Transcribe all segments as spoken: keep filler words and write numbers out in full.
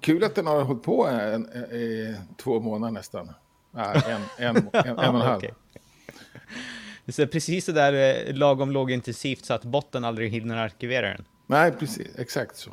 Kul att den har hållit på en, en, i två månader nästan. Ja, en, en, en, en och en halv. Okay. Så precis så där lagom lågintensivt så att botten aldrig hinner arkivera den. Nej, precis. Exakt så.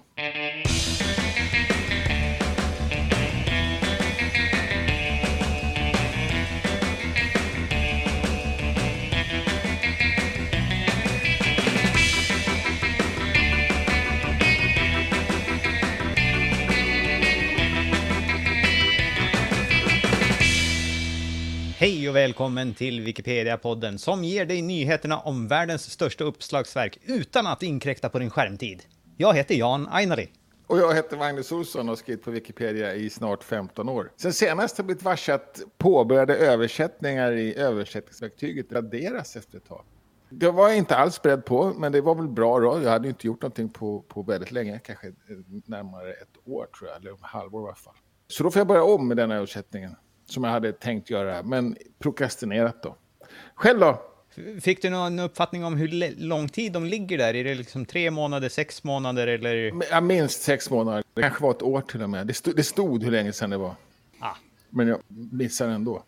Hej och välkommen till Wikipedia-podden som ger dig nyheterna om världens största uppslagsverk utan att inkräkta på din skärmtid. Jag heter Jan Ainari. Och jag heter Magnus Olsson och har skrivit på Wikipedia i snart femton år. Sen senast har blivit varse att påbörjade översättningar i översättningsverktyget raderas efter ett tag. Det var jag inte alls beredd på, men det var väl bra då. Jag hade inte gjort någonting på, på väldigt länge, kanske närmare ett år tror jag, eller ett halvår i alla fall. Så då får jag börja om med den översättningen. Som jag hade tänkt göra, men prokrastinerat då. Själv då? Fick du någon uppfattning om hur lång tid de ligger där? Är det liksom tre månader, sex månader eller? Ja, minst sex månader. Det kanske var ett år till och med. Det stod, det stod hur länge sedan det var. Ah. Men jag missade ändå.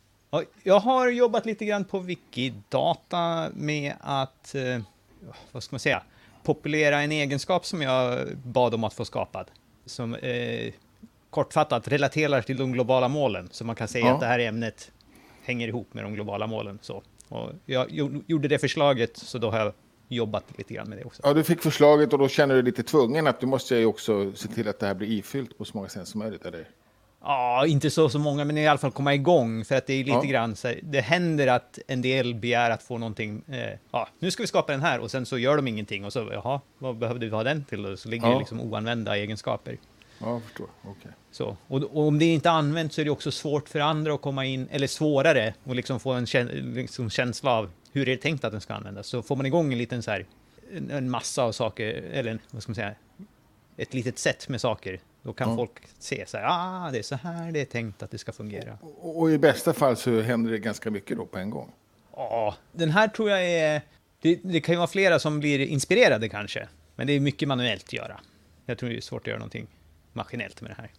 Jag har jobbat lite grann på Wikidata med att, vad ska man säga, populera en egenskap som jag bad om att få skapad. Som eh, kortfattat relaterar till de globala målen. Så man kan säga ja. Att det här ämnet hänger ihop med de globala målen. Så. Och jag gjorde det förslaget, så då har jag jobbat lite grann med det också. Ja, du fick förslaget och då känner du dig lite tvungen att du måste ju också se till att det här blir ifyllt på så många sätt som möjligt, eller? Ja, inte så så många, men i alla fall komma igång. För att det är lite ja. grann så här, det händer att en del begär att få någonting. Eh, ja, nu ska vi skapa den här och sen så gör de ingenting. Och så, jaha, vad behövde vi ha den till? Och så ligger ja. det liksom oanvända egenskaper. Ja, jag förstår. Okay. Så, och, och om det inte används så är det också svårt för andra att komma in, eller svårare och liksom få en kä- liksom känsla av hur det är tänkt att den ska användas. Så får man igång en liten så här, en, en massa av saker, eller vad ska man säga, ett litet sätt med saker, då kan ja. folk se så här, ah, det är så här det är tänkt att det ska fungera. Och, och i bästa fall så händer det ganska mycket då på en gång. Ja, den här tror jag är, det, det kan ju vara flera som blir inspirerade kanske, men det är mycket manuellt att göra. Jag tror det är svårt att göra någonting maskinellt med det här.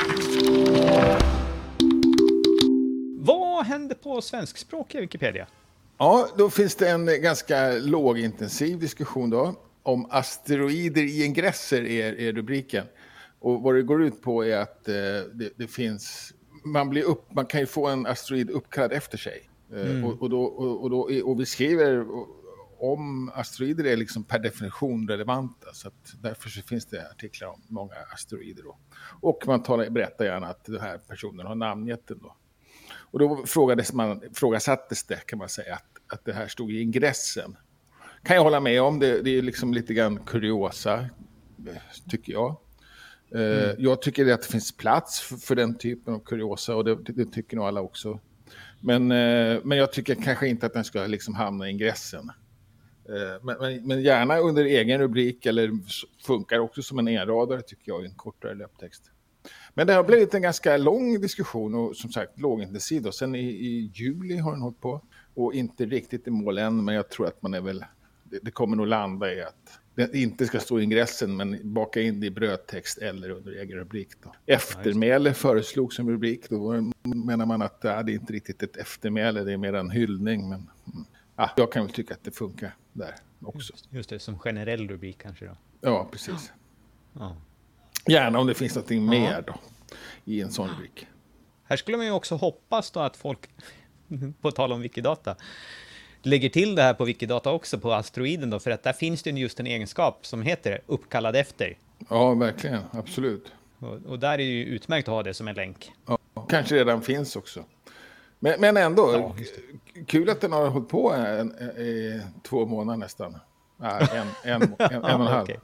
Vad händer på svenskspråkiga Wikipedia? Ja, då finns det en ganska lågintensiv diskussion då om asteroider i ingresser är, är rubriken. Och vad det går ut på är att eh, det, det finns, man blir upp, man kan ju få en asteroid uppkallad efter sig. Mm. Eh, och, och, då, och, och, då, och vi skriver om asteroider är liksom per definition relevanta, så att därför så finns det artiklar om många asteroider då. Och man talar, berättar gärna att den här personen har namngett den då. Och då frågades man, frågasattes det kan man säga att, att det här stod i ingressen. Kan jag hålla med om, det, det är liksom lite grann kuriosa tycker jag. Mm. Jag tycker att det finns plats för, för den typen av kuriosa och det, det tycker nog alla också. Men, men jag tycker kanske inte att den ska liksom hamna i ingressen. Men, men, men gärna under egen rubrik eller funkar också som en enradare tycker jag i en kortare löptext. Men det har blivit en ganska lång diskussion och som sagt lågintensiv då. Sen i, i juli har den hållit på och inte riktigt i mål än, men jag tror att man är väl, det, det kommer nog landa i att det inte ska stå i ingressen men baka in det i brödtext eller under egen rubrik då. Eftermäle föreslog som rubrik, då menar man att ja, det är inte riktigt ett eftermäle, det är mer en hyllning, men ja, jag kan väl tycka att det funkar där också. Just, just det, som generell rubrik kanske då. Ja, precis. Ja. Gärna om det finns något mer då i en sån rubrik. Här skulle man ju också hoppas då att folk, på tal om Wikidata, lägger till det här på Wikidata också på asteroiden då, för att där finns det just en egenskap som heter uppkallad efter. Ja, verkligen, absolut. Och, och där är det ju utmärkt att ha det som en länk. Ja, kanske redan finns också. Men, men ändå, ja, kul att den har hållit på en, en, en, två månader nästan. Ja, en, en, en, en och en halv. Okay.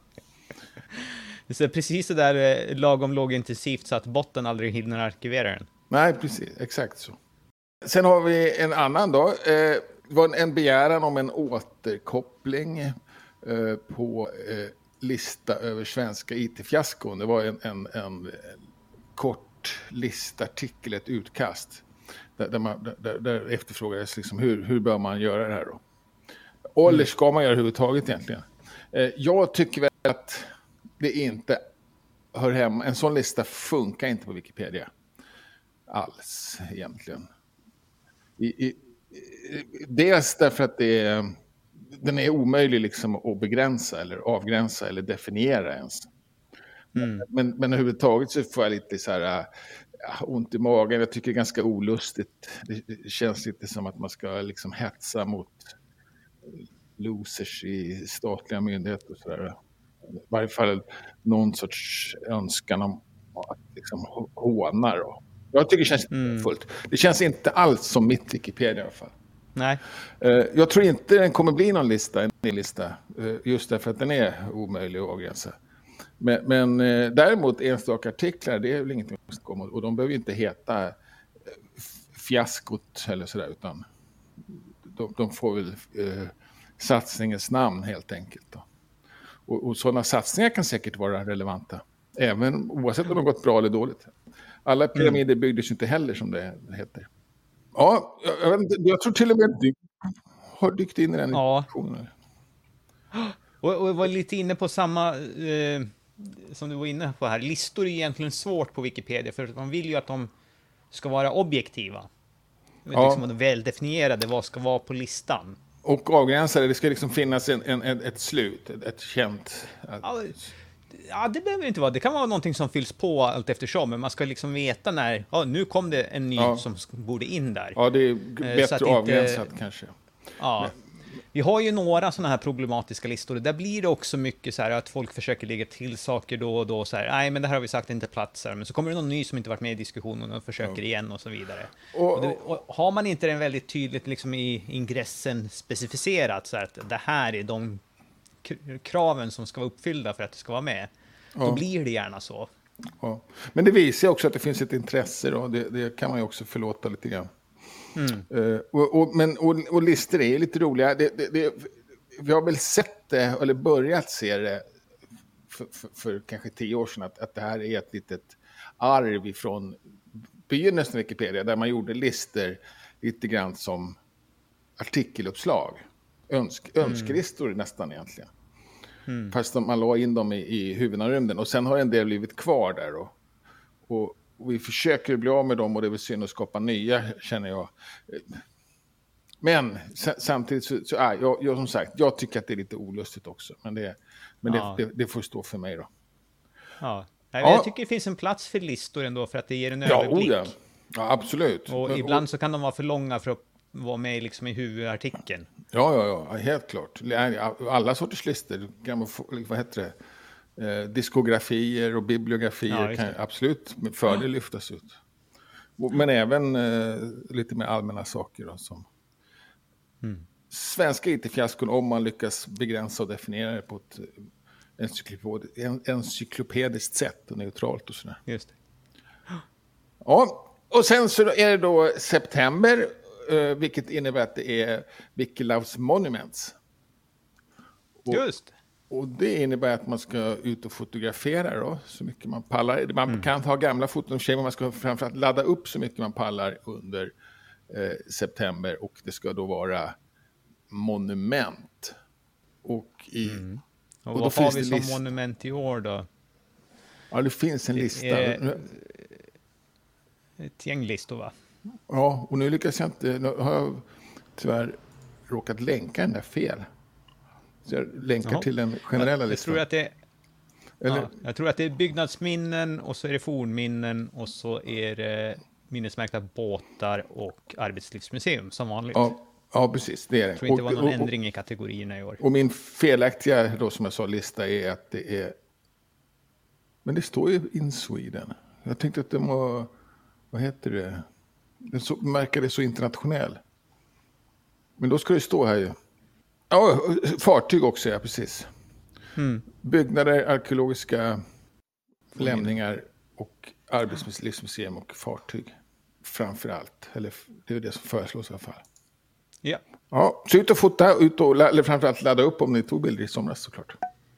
Så precis så där lagom lågintensivt så att botten aldrig hinner arkivera den. Nej, precis. Exakt så. Sen har vi en annan då. Eh, det var en begäran om en återkoppling eh, på eh, lista över svenska I T-fiaskon. Det var en, en, en kort listartikel, ett utkast. Där, där, man, där, där efterfrågades liksom hur, hur bör man göra det här då. Och eller ska man göra överhuvudtaget egentligen? Eh, jag tycker väl att det inte hör hemma. En sån lista funkar inte på Wikipedia alls egentligen. I, i, dels därför att det är, den är omöjlig liksom att begränsa eller avgränsa eller definiera ens. Mm. Men, men överhuvudtaget så får jag lite så här äh, ont i magen. Jag tycker det är ganska olustigt. Det, det känns lite som att man ska liksom hetsa mot losers i statliga myndigheter och sådär. I varje fall någon sorts önskan om att liksom håna då. Jag tycker det känns mm. fullt. Det känns inte alls som mitt Wikipedia i alla fall. Nej. Jag tror inte den kommer bli någon lista, en lista, just därför att den är omöjlig att avgränsa. Men, men däremot enstaka artiklar, det är väl ingenting som ska komma. Och de behöver inte heta fiaskot eller sådär, utan de, de får väl eh, satsningens namn helt enkelt då. Och, och sådana satsningar kan säkert vara relevanta. Även oavsett om de gått bra eller dåligt. Alla pyramider byggdes inte heller som det heter. Ja, jag, jag, vet inte, jag tror till och med att du har dykt in i den ja. diskussionen. Och, och jag var lite inne på samma eh, som du var inne på här. Listor är egentligen svårt på Wikipedia för man vill ju att de ska vara objektiva. Ja. Liksom de väldefinierade vad ska vara på listan. Och avgränsade, det ska liksom finnas en, en, ett slut, ett, ett känt... Ja, ja, det behöver inte vara. Det kan vara någonting som fylls på allt eftersom, men man ska liksom veta när, ja, nu kom det en ny ja. som borde in där. Ja, det är bättre inte, avgränsat kanske. Ja. Men. Vi har ju några sådana här problematiska listor. Där blir det också mycket så här att folk försöker lägga till saker då och då. Så här, nej, men det här har vi sagt inte platsar. Men så kommer det någon ny som inte varit med i diskussionen och försöker ja. igen och så vidare. Och, och, det, och har man inte den väldigt tydligt liksom i ingressen specificerat så att det här är de kraven som ska vara uppfyllda för att det ska vara med, ja. då blir det gärna så. Ja. Men det visar också att det finns ett intresse då. Det, det kan man ju också förlåta lite grann. Mm. Uh, och, och, men, och, och listor är lite roliga. Det, det, det, vi har väl sett det, eller börjat se det för, för, för kanske tio år sedan, att, att det här är ett litet arv ifrån begynnelsen av Wikipedia, där man gjorde listor lite grann som artikeluppslag. Önsk, önskelistor mm. nästan egentligen. Mm. Fast man la in dem i, i huvudrymden. Och sen har en del blivit kvar där. Och, och, och vi försöker bli av med dem, och det är väl synd att skapa nya, känner jag. Men samtidigt så, så äh, jag, jag som sagt, jag tycker att det är lite olustigt också. Men det, men ja. det, det, det får stå för mig då. Ja. Jag, ja. jag tycker det finns en plats för listor ändå, för att det ger en ja, överblick. Ja, ja, absolut. Och men, ibland och, så kan de vara för långa för att vara med liksom i huvudartikeln. Ja, ja, ja, helt klart. Alla sorters listor, vad heter det? Eh, diskografier och bibliografier ja, kan absolut med fördel lyftas ut. Men även eh, lite mer allmänna saker då, som mm. svenska I T-fiaskon, om man lyckas begränsa och definiera det på ett encyklopediskt, en, encyklopediskt sätt och neutralt och sådär. Just det. Ja, och sen så är det då september. Uh, vilket innebär att det är Wiki Loves Monuments. Och, Just. Och det innebär att man ska ut och fotografera då, så mycket man pallar. Man mm. kan ha gamla foton, men man ska framförallt ladda upp så mycket man pallar under eh, september. Och det ska då vara monument. Och, i, mm. och, och vad har vi som list- monument i år då? Ja, det finns en lista. Är, ett gäng listor, va? Ja, och nu lyckas jag inte, nu har jag tyvärr råkat länka den där fel. Så jag länkar Jaha. till den generella jag, listan. Jag tror, att det, ja, jag tror att det är byggnadsminnen, och så är det fornminnen, och så är det minnesmärkta båtar och arbetslivsmuseum som vanligt. Ja, ja precis, det är det. Jag tror inte det var någon och, och, ändring i kategorierna i år. Och min felaktiga, då, som jag sa, lista är att det är... Men det står ju in Sweden. Jag tänkte att det var... Vad heter det? Den så, märker det så internationell. Men då ska det stå här ju. Ja, fartyg också, ja, precis. Mm. Byggnader, arkeologiska lämningar och arbetslivsmuseum och fartyg. Framför allt. Eller det är det som föreslås i alla fall. Ja. Ja, så ut och fota, ut och, eller framförallt ladda upp om ni tog bilder i somras såklart.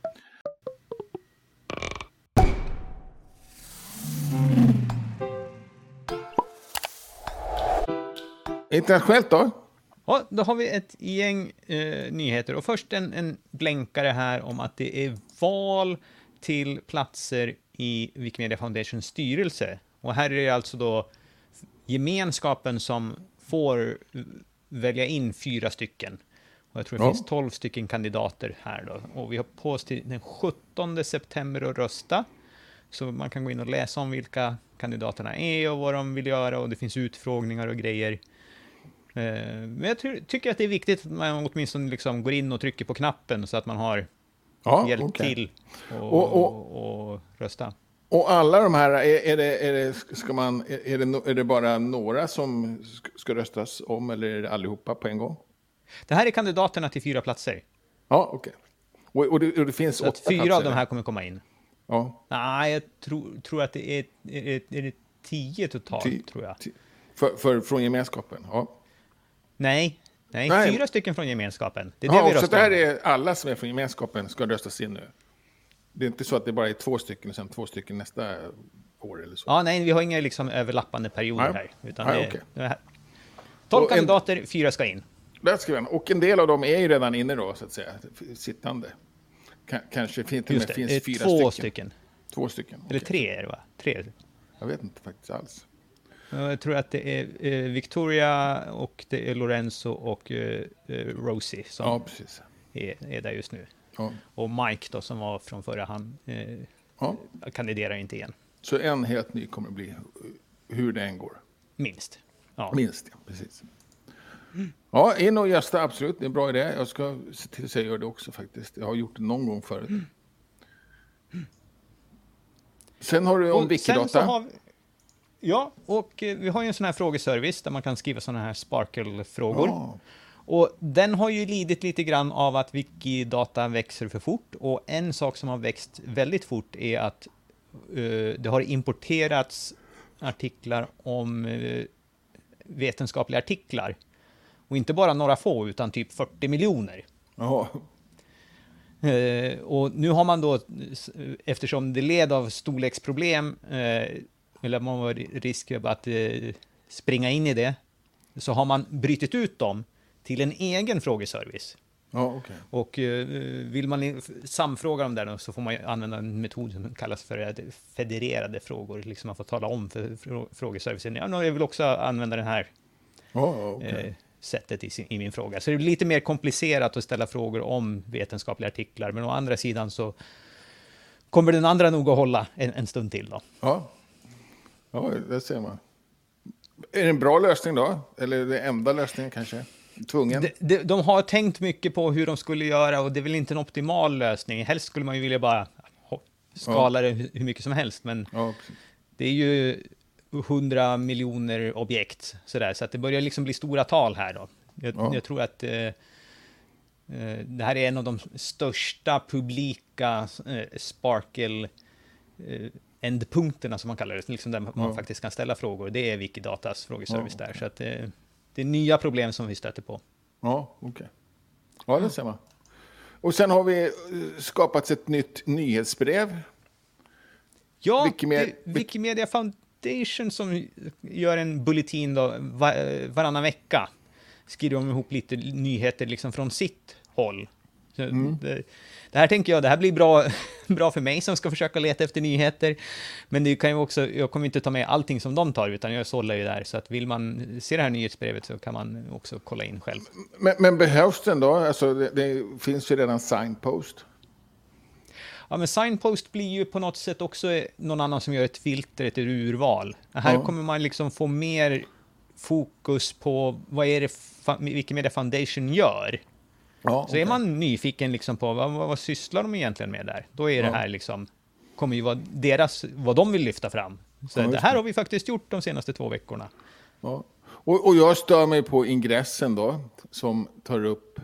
Internationellt då? Ja, då har vi ett gäng eh, nyheter. Och först en, en blänkare här om att det är val till platser i Wikimedia Foundations styrelse. Och här är det alltså då gemenskapen som får välja in fyra stycken. Och jag tror det Ja. finns tolv stycken kandidater här då. Och vi har på oss till den sjuttonde september att rösta. Så man kan gå in och läsa om vilka kandidaterna är och vad de vill göra. Och det finns utfrågningar och grejer. Eh, Men jag ty- tycker att det är viktigt att man åtminstone liksom går in och trycker på knappen så att man har Ja, hjälp okej. till och, Och- och, och rösta. Och alla de här, är, är, det, är, det, ska man, är, är, det, no- är det bara några som sk- ska röstas om eller är det allihopa på en gång? Det här är kandidaterna till fyra platser. Ja, okej. Och, och, det, och det finns Så att åtta fyra platser, av de eller? här kommer komma in. Ja, Nej, jag tror, tror att det är, är, är det tio totalt, ti- tror jag. ti- för, för, från gemenskapen, ja. Nej, nej, Nej. fyra stycken från gemenskapen. Det är det Ja, vi så det röstar här om. är alla som är från gemenskapen ska röstas in nu. Det är inte så att det bara är två stycken och sen två stycken nästa år eller så. Ja, nej, vi har inga liksom överlappande perioder Nej. här. Utan Nej, det, okej. det är här. tolv Och en- kandidater, fyra ska in. Där ska vi ha. Och en del av dem är ju redan inne då, så att säga, sittande. K- kanske fin- till och Just med det, det är finns fyra två stycken. stycken. Två stycken. Eller okej. tre är det, va? Tre. Jag vet inte faktiskt alls. Jag tror att det är eh, Victoria och det är Lorenzo och eh, eh, Rosie som Ja, precis. är, är där just nu. Ja. Och Mike då, som var från förra, han eh, Ja. kandiderar inte igen. Så en helt ny kommer det bli, hur det än går. Minst. Ja. Minst, ja, precis. Ja, in och gästa, absolut. Det är en bra idé. Jag ska se till att jag gör det också faktiskt. Jag har gjort det någon gång förut. Sen har du om Och sen så Wikidata. har vi, ja, och eh, vi har ju en sån här frågeservice där man kan skriva såna här Sparkle-frågor. Ja. Och den har ju lidit lite grann av att Wikidata växer för fort. Och en sak som har växt väldigt fort är att eh, det har importerats artiklar om eh, vetenskapliga artiklar. Och inte bara några få, utan typ fyrtio miljoner. Ja. Eh, och nu har man då, s- eftersom det led av storleksproblem, eh, eller man var risk att eh, springa in i det, så har man brytit ut dem till en egen frågeservice. Ja, okej. Och eh, vill man i- samfråga dem där då, så får man ju använda en metod som kallas för eh, federerade frågor. Liksom man får tala om för frå- frågeservicen. Ja, nu, jag vill också använda den här Ja, ja, okej. eh, sättet i, sin, i min fråga. Så det blir lite mer komplicerat att ställa frågor om vetenskapliga artiklar. Men å andra sidan så kommer den andra nog att hålla en, en stund till då. Ja. Ja, det ser man. Är det en bra lösning då? Eller är det enda lösningen kanske? Tvungen? De, de, de har tänkt mycket på hur de skulle göra och det är väl inte en optimal lösning. Helst skulle man ju vilja bara ho- skala det hur hur mycket som helst. Men Ja, precis. det är ju hundra miljoner objekt sådär, så att det börjar liksom bli stora tal här då. Jag, Ja. jag tror att eh, eh, det här är en av de största publika eh, Sparkle eh, ändpunkterna som man kallar det, liksom där man Ja. faktiskt kan ställa frågor. Det är Wikidatas frågeservice Ja, där, så att eh, det är nya problem som vi stöter på. Ja, okej. Ja, det ser man. Och sen har vi eh, skapat ett nytt nyhetsbrev. Ja, Wikimedia- det- Wikimedia Foundation som gör en bulletin då, va, varannan vecka. Skriver de ihop lite nyheter liksom från sitt håll. Så det, det här tänker jag, det här blir bra, bra för mig som ska försöka leta efter nyheter. Men det kan ju också, jag kommer inte ta med allting som de tar, utan jag sållar ju där. Så att vill man se det här nyhetsbrevet så kan man också kolla in själv. Men, men behövs den då? Alltså, det, det finns ju redan signpost. Ja, men signpost blir ju på något sätt också någon annan som gör ett filter, ett urval. Här Ja. kommer man liksom få mer fokus på vad är det fa- Wikimedia Foundation gör. Ja, Så okej. är man nyfiken liksom på vad, vad, vad sysslar de egentligen med där, då är det Ja. här liksom, kommer ju vara deras, vad de vill lyfta fram. Så Ja, det just här det. har vi faktiskt gjort de senaste två veckorna. Ja. Och, och jag stör mig på ingressen då, som tar upp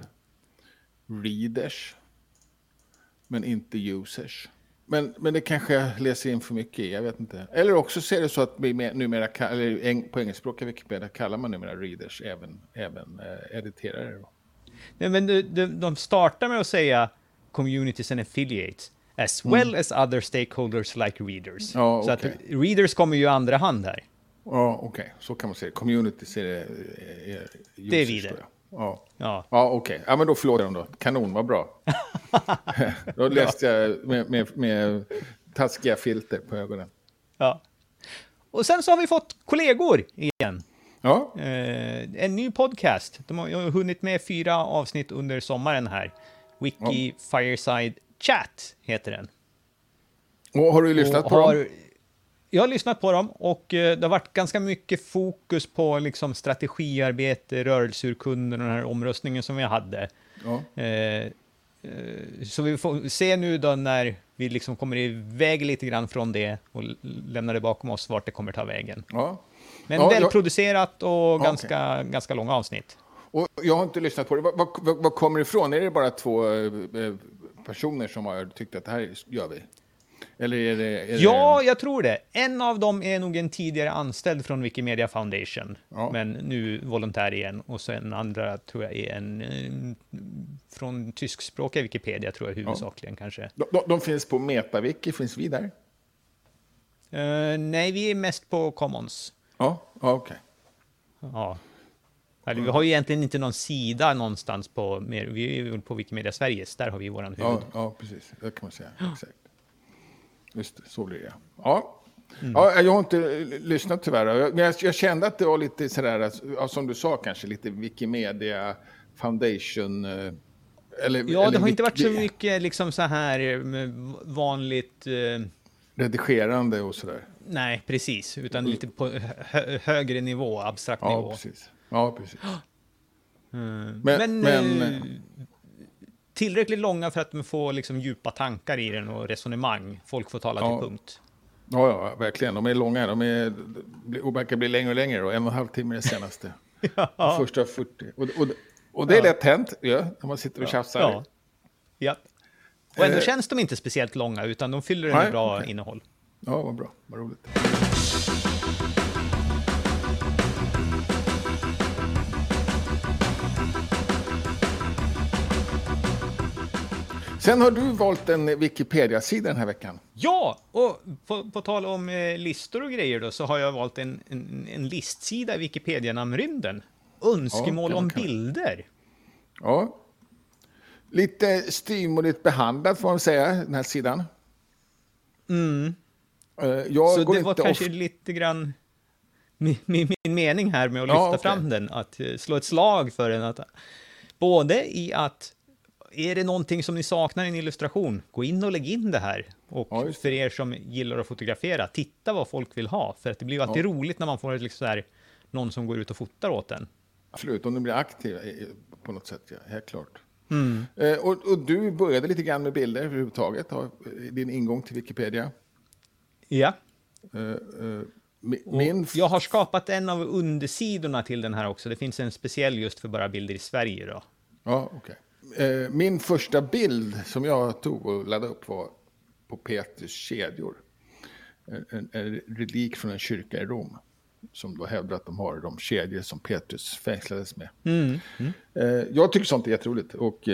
readers, men inte users. Men, men det kanske jag läser in för mycket i, jag vet inte. Eller också ser det så att vi med, numera, ka- eller eng, på engelskspråkiga Wikipedia kallar man numera readers även, även eh, editerare. Då. Nej, men de, de, de startar med att säga communities and affiliates, as well as other stakeholders like readers. Mm. Ja, Så okej. att readers kommer ju i andra hand här. Ja, okej. Så kan man säga. Communities är, är, är users. Det är vi det. då, ja. Ja, Ja. ja okej. Ja, men då förlåter jag dem då. Kanon, vad bra. Då läste jag med, med, med taskiga filter på ögonen. Ja. Och sen så har vi fått kollegor igen. Ja. Eh, en ny podcast. De har, jag har hunnit med fyra avsnitt under sommaren här. Wiki ja. Fireside Chat heter den. Och har du lyssnat och på har, dem? Jag har lyssnat på dem och eh, det har varit ganska mycket fokus på liksom, strategiarbete, rörelseurkunder och den här omröstningen som vi hade. Ja. Eh, eh, så vi får se nu då när vi liksom kommer iväg lite grann från det och lämnar det bakom oss vart det kommer ta vägen. Ja. Men ja, välproducerat och ja, ganska, okay. ganska långa avsnitt. Och jag har inte lyssnat på det. Vad, vad, vad kommer det ifrån? Är det bara två eh, personer som har tyckt att det här gör vi? Eller är det, är ja, det... jag tror det. En av dem är nog en tidigare anställd från Wikimedia Foundation, ja. Men nu volontär igen. Och så en andra tror jag är en, en från tyskspråkiga Wikipedia, tror jag huvudsakligen ja. kanske. De, de, de finns på MetaWiki, finns vi där? Uh, nej, vi är mest på Commons. Ja, ja okej. Okay. Ja. Alltså, vi har ju egentligen inte någon sida någonstans på, mer, vi är ju på Wikimedia Sveriges, där har vi våran huvud. Ja, ja precis. Det kan man säga. Exakt. Just det, så blir det. Ja. Mm. Ja, jag har inte lyssnat tyvärr. Men jag, jag kände att det var lite sådär, som du sa kanske, lite Wikimedia Foundation. Eller, ja, eller det har Wiki... inte varit så mycket liksom så här vanligt... Eh... redigerande och sådär. Nej, precis. Utan lite på hö högre nivå, abstrakt ja, nivå. Precis. Ja, precis. Mm. Men, men, men tillräckligt långa för att man får liksom djupa tankar i den och resonemang. Folk får tala ja. till punkt. Ja, ja, verkligen. De är långa. De är, och verkar bli längre och längre. Och en och en halv timme är det senaste. ja. Första fyrtio. Och, och, och det är ja. lätt hänt, ja, när man sitter och tjafsar. Ja. ja. Och ändå eh. känns de inte speciellt långa, utan de fyller en Nej, bra okay. innehåll. Ja, vad bra. Vad roligt. Sen har du valt en Wikipedia-sida den här veckan. Ja, och på, på tal om eh, listor och grejer då, så har jag valt en, en, en listsida i Wikipedia-namnrymden. Önskemål ja, om kan... bilder. Ja. Lite styvmodigt behandlat får man säga, den här sidan. Mm. Uh, jag så går det var inte kanske off... lite grann min, min, min mening här med att lyfta ja, okay. fram den. Att uh, slå ett slag för den. Att, både i att är det någonting som ni saknar i en illustration, gå in och lägg in det här. Och ja, det. För er som gillar att fotografera, titta vad folk vill ha. För att det blir ju alltid ja. roligt när man får liksom så här, någon som går ut och fotar åt den. Absolut, om du blir aktiv på något sätt, ja, helt klart. Mm. Eh, och, och du började lite grann med bilder överhuvudtaget, har din ingång till Wikipedia. Ja. Eh, eh, min... Jag har skapat en av undersidorna till den här också. Det finns en speciell just för bara bilder i Sverige då. Ja, okej. Okay. Min första bild som jag tog och laddade upp var på Petrus kedjor. En, en relik från en kyrka i Rom. Som då hävdar att de har de kedjor som Petrus fängslades med. Mm. Mm. Jag tycker sånt är jätteroligt. Och,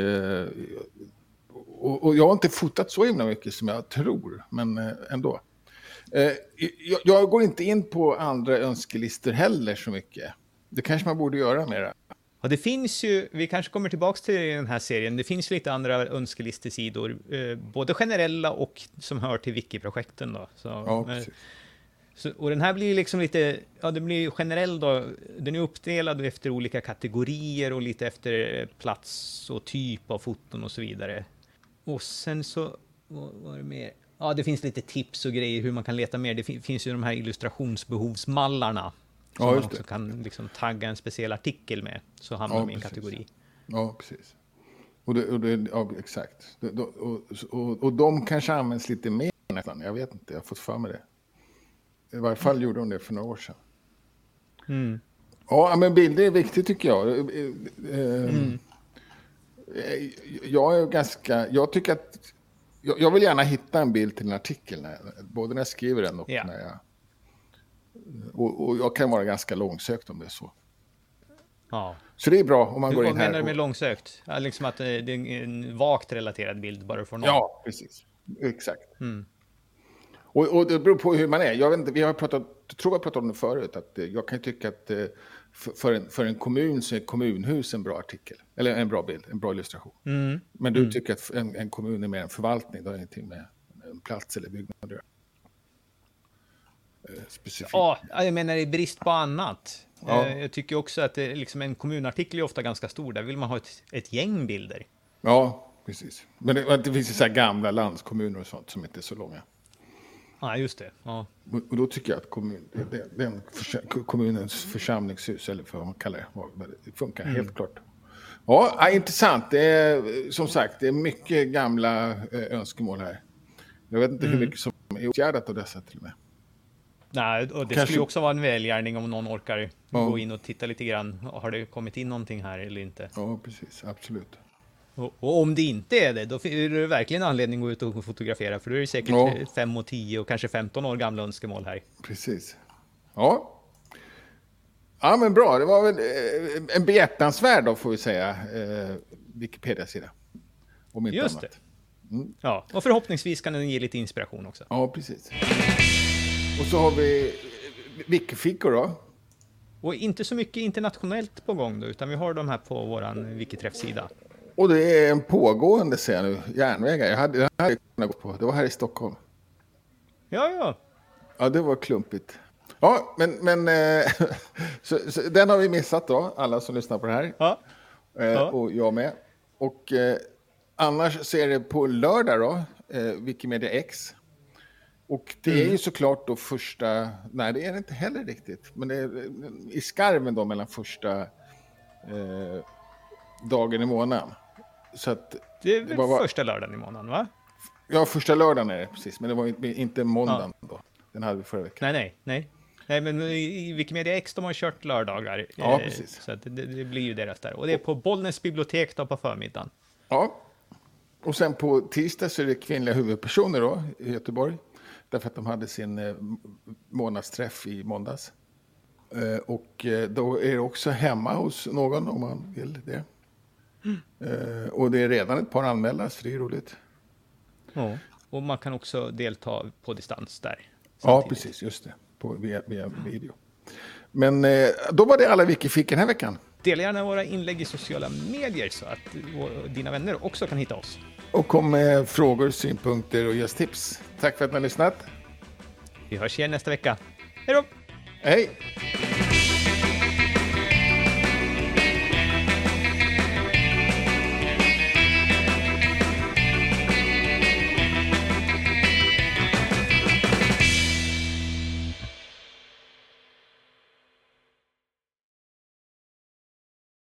och, och jag har inte fotat så himla mycket som jag tror. Men ändå. Jag, jag går inte in på andra önskelistor heller så mycket. Det kanske man borde göra mer. Ja, det finns ju, vi kanske kommer tillbaka till den här serien, det finns lite andra önskelistesidor, eh, både generella och som hör till Wiki-projekten då. Så, ja, eh, så, och den här blir liksom lite, ja det blir generell då, den är uppdelad efter olika kategorier och lite efter plats och typ av foton och så vidare. Och sen så, vad var det mer? Ja, det finns lite tips och grejer hur man kan leta mer, det fin- finns ju de här illustrationsbehovsmallarna. Som ja, man också det. kan liksom tagga en speciell artikel med, så hamnar ja, man i en precis. kategori. Ja, precis. Och, det, och det, ja, exakt. Och, och, och, och de kanske används lite mer nästan. Jag vet inte, jag har fått för mig det. I varje fall gjorde de det för några år sedan. Mm. Ja, men bilder är viktigt tycker jag. Mm. Jag är ganska, jag tycker att, jag, jag vill gärna hitta en bild till en artikel, när, både när jag skriver den och ja. när jag Och, och jag kan vara ganska långsökt om det är så. Ja. Så det är bra om man Hur, går in här. Hur menar du med långsökt? Ja, liksom att det är en vagt relaterad bild bara för någon. Ja, precis. Exakt. Mm. Och, och det beror på hur man är. Jag vet inte, vi har pratat, jag tror jag pratat om det förut. Att jag kan tycka att för en, för en kommun så är kommunhus en bra artikel. Eller en bra bild, en bra illustration. Mm. Men du mm. tycker att en, en kommun är mer en förvaltning. Det har ingenting med en plats eller byggnad. Specifikt. Ja, jag menar i brist på annat. Ja. Jag tycker också att det, liksom en kommunartikel är ofta ganska stor. Där vill man ha ett, ett gäng bilder. Ja, precis. Men det, det finns ju så här gamla landskommuner och sånt som inte är så långa. Ja, just det. Ja. Och då tycker jag att kommun, den försam, kommunens församlingshus, eller vad man kallar det, det funkar mm. helt klart. Ja, intressant. Det är, som sagt, det är mycket gamla önskemål här. Jag vet inte mm. hur mycket som är åtgärdat av dessa till och med. Nej, och det Kanske... skulle ju också vara en välgärning om någon orkar ja. gå in och titta lite grann. Har det kommit in någonting här eller inte? Ja, precis. Absolut. Och, och om det inte är det, då är det verkligen anledning att gå ut och fotografera. För då är det säkert ja. fem och tio och kanske femton år gamla önskemål här. Precis. Ja. Ja, men bra. Det var väl en behjärtansvärd då, får vi säga, eh, Wikipedia-sida. Om inte Just annat. det. Mm. Ja, och förhoppningsvis kan den ge lite inspiration också. Ja, precis. Och så har vi Wikifikor då. Och inte så mycket internationellt på gång då, utan vi har de här på våran Wikiträff-sida. Och det är en pågående, ser jag nu, järnvägar. Jag hade, jag hade kunnat gå på. Det var här i Stockholm. Ja, ja. Ja, det var klumpigt. Ja, men, men eh, så, så, den har vi missat då, alla som lyssnar på det här. Ja. Eh, ja. Och jag med. Och eh, annars så är det på lördag då, eh, Wikimedia X. Och det mm. är ju såklart då första, nej det är det inte heller riktigt, men det är i skarven då mellan första eh, dagen i månaden. Så att det är väl det var, första lördagen i månaden, va? Ja, första lördagen är det, precis. Men det var inte måndagen ja. då. Den hade vi förra veckan. Nej, nej, nej. Nej, men i Wikimedia X de har kört lördagar. Ja, precis. Så att det, det blir ju deras där. Och det är på Bollnäs bibliotek då på förmiddagen. Ja. Och sen på tisdag så är det kvinnliga huvudpersoner då i Göteborg. Därför att de hade sin eh, månadsträff i måndags. Eh, och eh, då är det också hemma hos någon om man vill det. Mm. Eh, och det är redan ett par anmälda, så det är roligt. Ja, och man kan också delta på distans där. Samtidigt. Ja, precis, just det. På, via, via video. Men eh, då var det alla Wikifik den här veckan. Dela gärna våra inlägg i sociala medier så att dina vänner också kan hitta oss. Och kom med frågor, synpunkter och just tips. Tack för att ni har lyssnat. Vi hörs igen nästa vecka. Hej då! Hej!